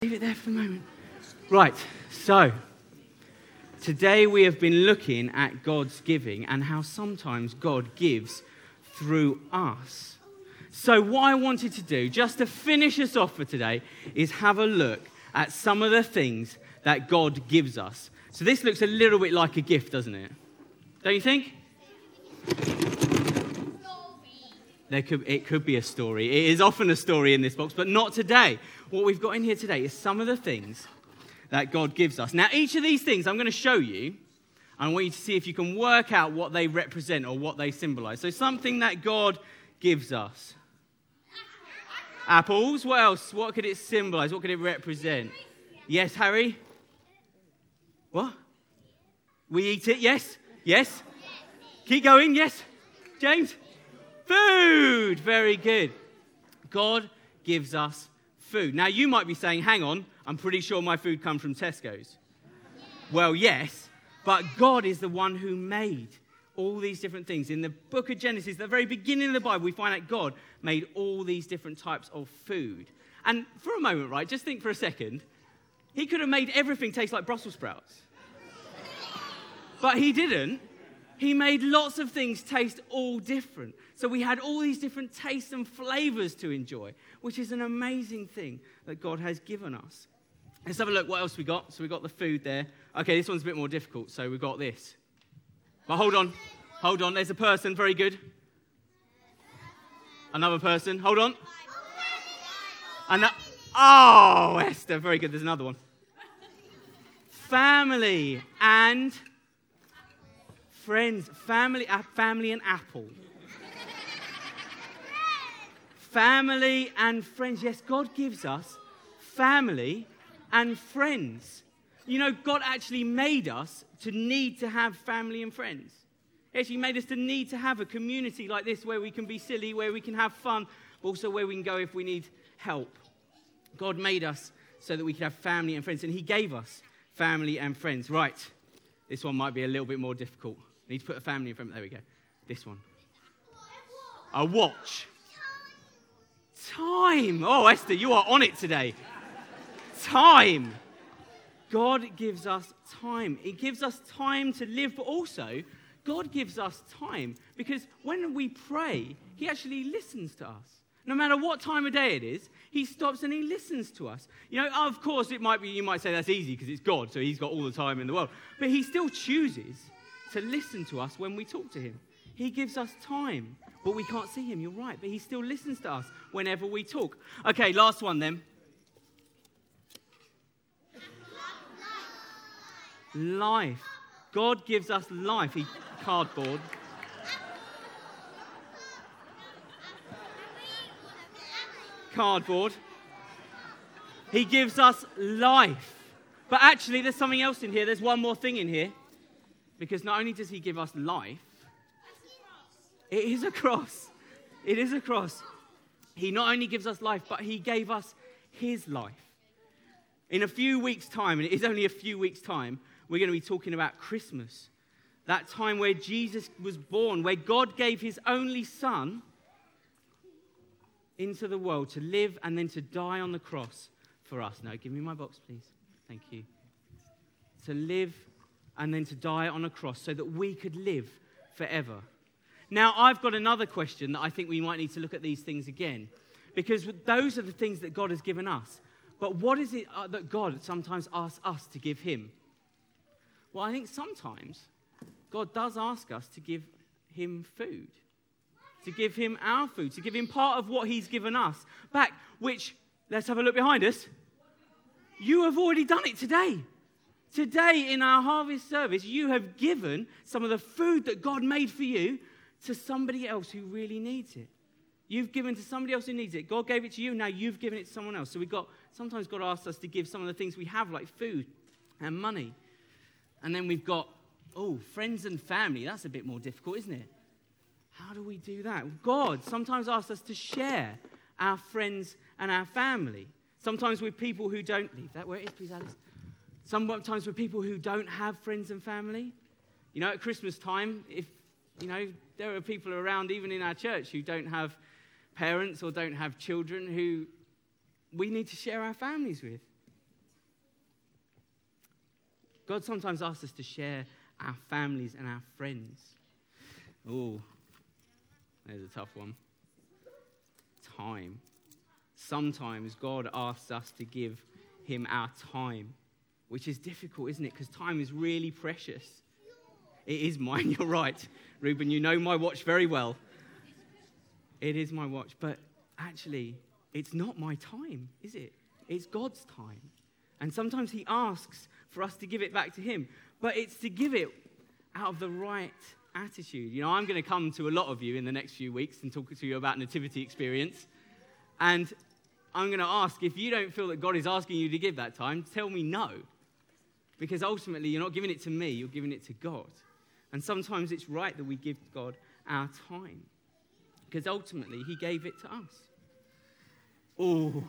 Leave it there for a moment. Right, so today we have been looking at God's giving and how sometimes God gives through us. So what I wanted to do, just to finish us off for today, is have a look at some of the things that God gives us. So this looks a little bit like a gift, doesn't it? Don't you think? It could be a story. It is often a story in this box, but not today. What we've got in here today is some of the things that God gives us. Now, each of these things I'm going to show you, and I want you to see if you can work out what they represent or what they symbolize. So something that God gives us. Apples. What else? What could it symbolize? What could it represent? Yes, Harry? What? We eat it? Yes? Yes? Keep going. Yes? James? Food. Very good. God gives us food. Now, you might be saying, hang on, I'm pretty sure my food comes from Tesco's. Well, yes, but God is the one who made all these different things. In the book of Genesis, the very beginning of the Bible, we find out God made all these different types of food. And for a moment, right, just think for a second, he could have made everything taste like Brussels sprouts. But he didn't. He made lots of things taste all different. So we had all these different tastes and flavors to enjoy, which is an amazing thing that God has given us. Let's have a look what else we got. So we got the food there. Okay, this one's a bit more difficult. So we've got this. But hold on. There's a person. Very good. Another person. Hold on. Oh, Esther. Very good. There's another one. Family and friends. Family and apple. Family and friends. Yes, God gives us family and friends. You know, God actually made us to need to have family and friends. He actually made us to need to have a community like this where we can be silly, where we can have fun, but also where we can go if we need help. God made us so that we could have family and friends, and he gave us family and friends. Right, this one might be a little bit more difficult. I need to put a family in front. There we go. This one. A watch. Time. Oh, Esther, you are on it today. Time. God gives us time. He gives us time to live, but also God gives us time because when we pray, he actually listens to us. No matter what time of day it is, he stops and he listens to us. You know, of course, you might say that's easy because it's God, so he's got all the time in the world. But he still chooses to listen to us when we talk to him. He gives us time, but we can't see him, you're right. But he still listens to us whenever we talk. Okay, last one then. Life. God gives us life. Cardboard. Cardboard. He gives us life. But actually, there's something else in here. There's one more thing in here. Because not only does he give us life, it is a cross. It is a cross. He not only gives us life, but he gave us his life. In a few weeks' time, and it is only a few weeks' time, we're going to be talking about Christmas. That time where Jesus was born, where God gave his only son into the world to live and then to die on the cross for us. No, give me my box, please. Thank you. To live and then to die on a cross so that we could live forever. Now, I've got another question that I think we might need to look at these things again. Because those are the things that God has given us. But what is it that God sometimes asks us to give him? Well, I think sometimes God does ask us to give him food. To give him our food. To give him part of what he's given us back. Which, let's have a look behind us. You have already done it today. Today in our harvest service, you have given some of the food that God made for you to somebody else who really needs it. You've given to somebody else who needs it. God gave it to you, now you've given it to someone else. So sometimes God asks us to give some of the things we have, like food and money. And then we've got, friends and family. That's a bit more difficult, isn't it? How do we do that? God sometimes asks us to share our friends and our family. Sometimes with people who don't, leave that where it is, please, Alice. Sometimes with people who don't have friends and family. You know, at Christmas time, there are people around, even in our church, who don't have parents or don't have children who we need to share our families with. God sometimes asks us to share our families and our friends. Oh, there's a tough one. Time. Sometimes God asks us to give him our time, which is difficult, isn't it? Because time is really precious. It is mine, you're right. Reuben, you know my watch very well. It is my watch, but actually, it's not my time, is it? It's God's time. And sometimes he asks for us to give it back to him, but it's to give it out of the right attitude. You know, I'm going to come to a lot of you in the next few weeks and talk to you about nativity experience. And I'm going to ask, if you don't feel that God is asking you to give that time, tell me no. Because ultimately, you're not giving it to me, you're giving it to God. And sometimes it's right that we give God our time. Because ultimately, he gave it to us. Oh.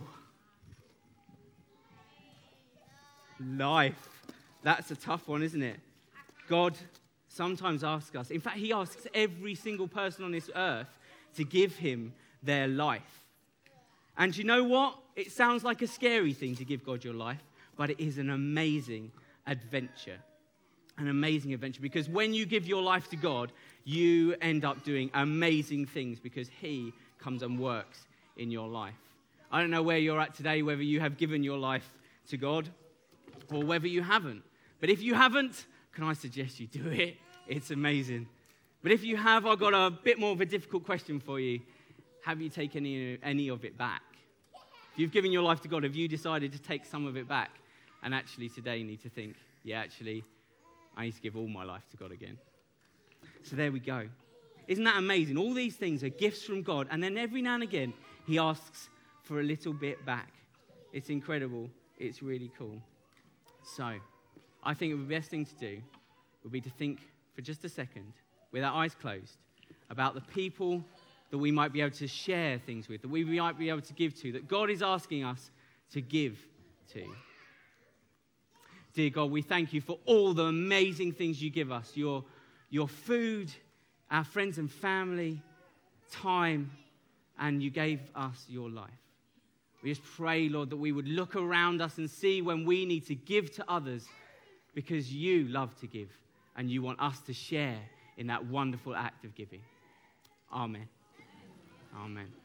Life. That's a tough one, isn't it? God sometimes asks us. In fact, he asks every single person on this earth to give him their life. And you know what? It sounds like a scary thing to give God your life, but it is an amazing adventure. An amazing adventure. Because when you give your life to God, you end up doing amazing things because he comes and works in your life. I don't know where you're at today, whether you have given your life to God or whether you haven't. But if you haven't, can I suggest you do it? It's amazing. But if you have, I've got a bit more of a difficult question for you. Have you taken any of it back? If you've given your life to God, have you decided to take some of it back? And actually today you need to think, yeah, actually, I need to give all my life to God again. So there we go. Isn't that amazing? All these things are gifts from God. And then every now and again, he asks for a little bit back. It's incredible. It's really cool. So I think the best thing to do would be to think for just a second, with our eyes closed, about the people that we might be able to share things with, that we might be able to give to, that God is asking us to give to. Dear God, we thank you for all the amazing things you give us, your food, our friends and family, time, and you gave us your life. We just pray, Lord, that we would look around us and see when we need to give to others because you love to give and you want us to share in that wonderful act of giving. Amen. Amen.